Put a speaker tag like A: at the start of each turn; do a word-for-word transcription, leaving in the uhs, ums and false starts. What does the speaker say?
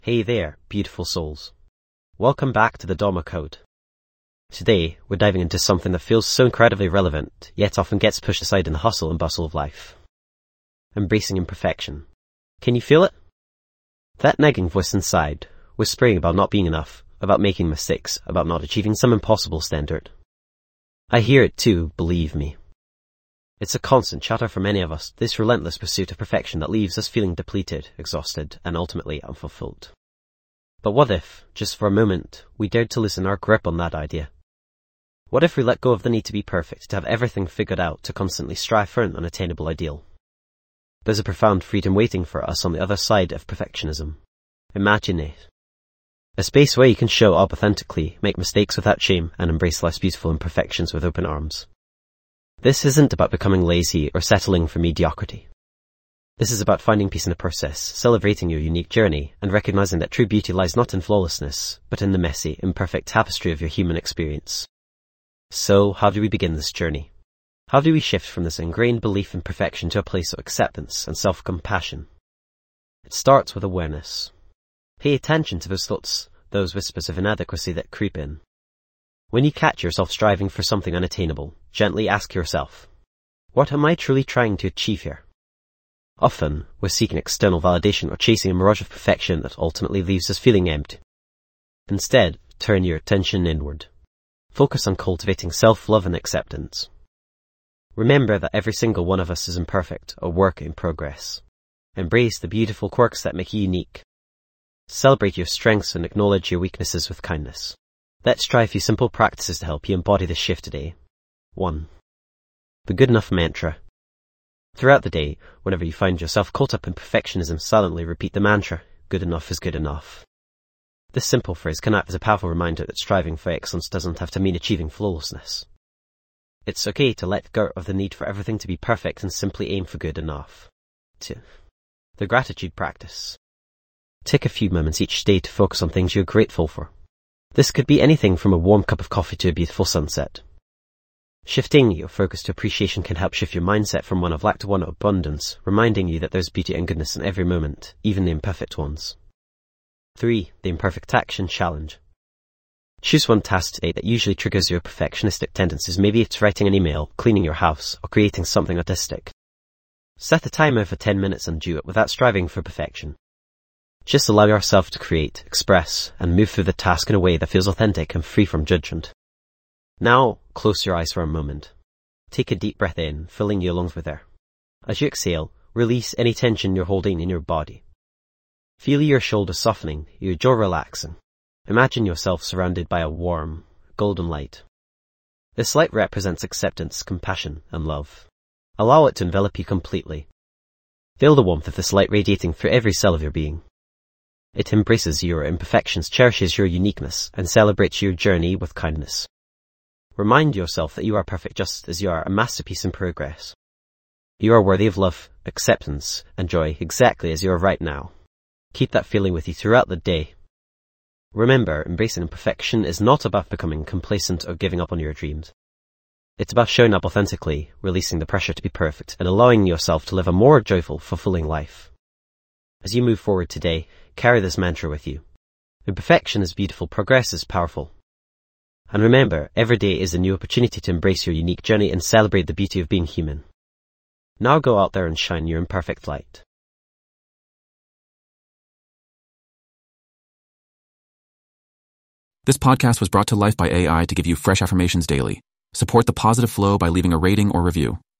A: Hey there, beautiful souls. Welcome back to the Dharma Code. Today, we're diving into something that feels so incredibly relevant, yet often gets pushed aside in the hustle and bustle of life. Embracing imperfection. Can you feel it? That nagging voice inside, whispering about not being enough, about making mistakes, about not achieving some impossible standard. I hear it too, believe me. It's a constant chatter for many of us, this relentless pursuit of perfection that leaves us feeling depleted, exhausted, and ultimately unfulfilled. But what if, just for a moment, we dared to loosen our grip on that idea? What if we let go of the need to be perfect, to have everything figured out, to constantly strive for an unattainable ideal? There's a profound freedom waiting for us on the other side of perfectionism. Imagine it. A space where you can show up authentically, make mistakes without shame, and embrace life's beautiful imperfections with open arms. This isn't about becoming lazy or settling for mediocrity. This is about finding peace in the process, celebrating your unique journey, and recognizing that true beauty lies not in flawlessness, but in the messy, imperfect tapestry of your human experience. So, how do we begin this journey? How do we shift from this ingrained belief in perfection to a place of acceptance and self-compassion? It starts with awareness. Pay attention to those thoughts, those whispers of inadequacy that creep in. When you catch yourself striving for something unattainable, gently ask yourself, what am I truly trying to achieve here? Often, we're seeking external validation or chasing a mirage of perfection that ultimately leaves us feeling empty. Instead, turn your attention inward. Focus on cultivating self-love and acceptance. Remember that every single one of us is imperfect, a work in progress. Embrace the beautiful quirks that make you unique. Celebrate your strengths and acknowledge your weaknesses with kindness. Let's try a few simple practices to help you embody this shift today. one. The good enough mantra. Throughout the day, whenever you find yourself caught up in perfectionism, silently repeat the mantra, good enough is good enough. This simple phrase can act as a powerful reminder that striving for excellence doesn't have to mean achieving flawlessness. It's okay to let go of the need for everything to be perfect and simply aim for good enough. two. The gratitude practice. Take a few moments each day to focus on things you're grateful for. This could be anything from a warm cup of coffee to a beautiful sunset. Shifting your focus to appreciation can help shift your mindset from one of lack to one of abundance, reminding you that there's beauty and goodness in every moment, even the imperfect ones. three. The imperfect action challenge. Choose one task today that usually triggers your perfectionistic tendencies. Maybe it's writing an email, cleaning your house, or creating something artistic. Set a timer for ten minutes and do it without striving for perfection. Just allow yourself to create, express, and move through the task in a way that feels authentic and free from judgment. Now, close your eyes for a moment. Take a deep breath in, filling your lungs with air. As you exhale, release any tension you're holding in your body. Feel your shoulders softening, your jaw relaxing. Imagine yourself surrounded by a warm, golden light. This light represents acceptance, compassion, and love. Allow it to envelop you completely. Feel the warmth of this light radiating through every cell of your being. It embraces your imperfections, cherishes your uniqueness, and celebrates your journey with kindness. Remind yourself that you are perfect just as you are, a masterpiece in progress. You are worthy of love, acceptance, and joy exactly as you are right now. Keep that feeling with you throughout the day. Remember, embracing imperfection is not about becoming complacent or giving up on your dreams. It's about showing up authentically, releasing the pressure to be perfect, and allowing yourself to live a more joyful, fulfilling life. As you move forward today, carry this mantra with you. Imperfection is beautiful, progress is powerful. And remember, every day is a new opportunity to embrace your unique journey and celebrate the beauty of being human. Now go out there and shine your imperfect light.
B: This podcast was brought to life by A I to give you fresh affirmations daily. Support the positive flow by leaving a rating or review.